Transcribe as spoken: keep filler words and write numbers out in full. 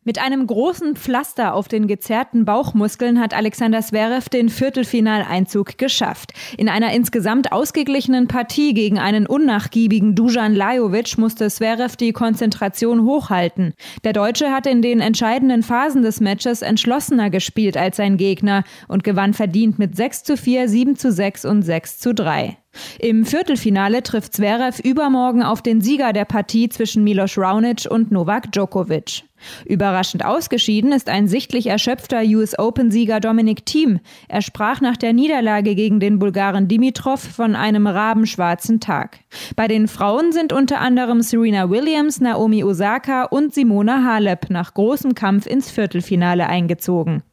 Mit einem großen Pflaster auf den gezerrten Bauchmuskeln hat Alexander Zverev den Viertelfinaleinzug geschafft. In einer insgesamt ausgeglichenen Partie gegen einen unnachgiebigen Dusan Lajovic musste Zverev die Konzentration hochhalten. Der Deutsche hat in den entscheidenden Phasen des Matches entschlossener gespielt als sein Gegner und gewann verdient mit sechs zu vier, sieben zu sechs und sechs zu drei. Im Viertelfinale trifft Zverev übermorgen auf den Sieger der Partie zwischen Milos Raonic und Novak Djokovic. Überraschend ausgeschieden ist ein sichtlich erschöpfter U S Open-Sieger Dominic Thiem. Er sprach nach der Niederlage gegen den Bulgaren Dimitrov von einem rabenschwarzen Tag. Bei den Frauen sind unter anderem Serena Williams, Naomi Osaka und Simona Halep nach großem Kampf ins Viertelfinale eingezogen.